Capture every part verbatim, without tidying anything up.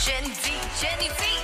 全体全体 feet。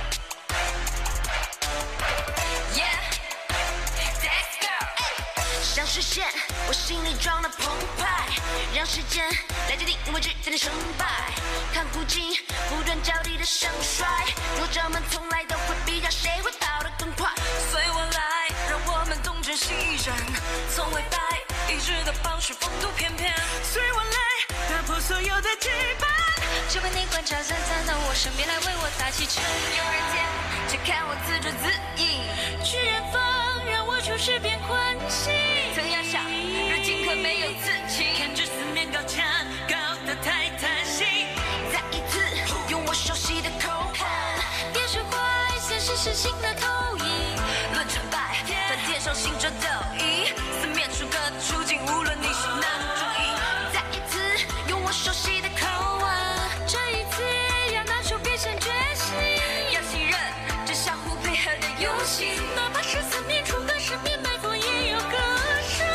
想实现我心里装的澎湃，让时间来决定我之间的胜败。看不尽不断交替的盛衰，弱者们从来都会比较谁会跑得更快。随我来，让我们东征西战，从未败，一直的保持风度翩翩。随我来，打破所有的羁绊。就被你观察站站到我身边来为我打气球。有人见，只看我自作自饮，去远方，让我处事变欢喜。曾要想，如今可没有刺青，看着四面高墙，高的太贪心。再一次用我熟悉的口吻，别释怀，现实是新的投影。论成败，在天上行着斗争，四面楚歌出尽，无论你是哪种主义。再一次用我熟悉的口吻，这一次要拿出必胜决心，要信任这相互配合的游戏，哪怕是四面楚歌，十面埋伏也有歌声。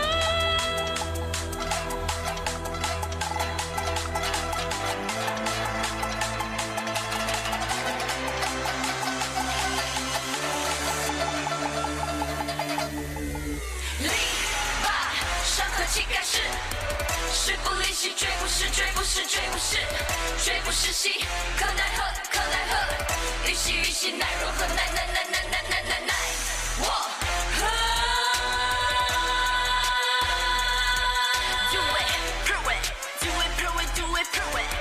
力霸上课气盖世，势不离席，绝不是，绝不是，绝不是，绝不是戏，可奈何，可奈何，欲戏欲戏，奈若何，奈奈奈奈奈奈奈奈，我和 do it, prove it, do it, prove it, do it, prove it。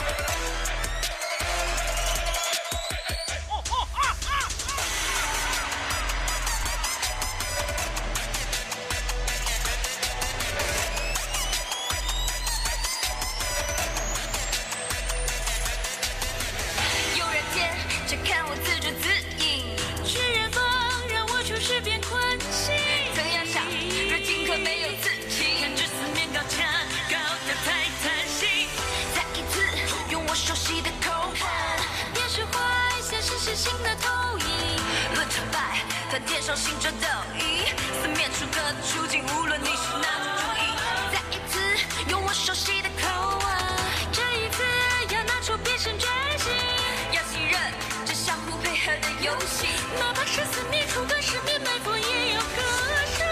有人见，只看我自作自饮，去远方，让我处事变欢喜。曾要想，如今可没有刺青，看着四面高墙，高的太贪心。再一次用我熟悉的口吻，别释怀，现实是新的投影。论成败，和天上行着斗争，四面楚歌出尽，无论你是哪种主义。再一次用我熟悉的口吻，这一次要拿出必胜决心，要信任这相互配合的游戏，哪怕是四面楚歌，十面埋伏也有歌声。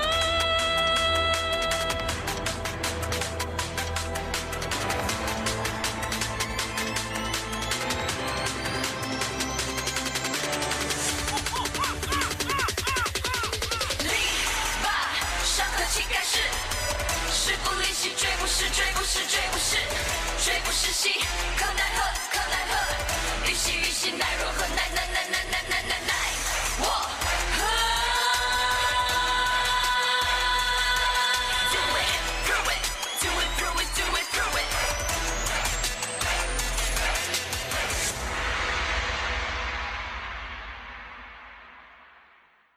力霸上课气盖世，势不离席，绝不是，绝不是，绝不是，绝不是戏，可奈何。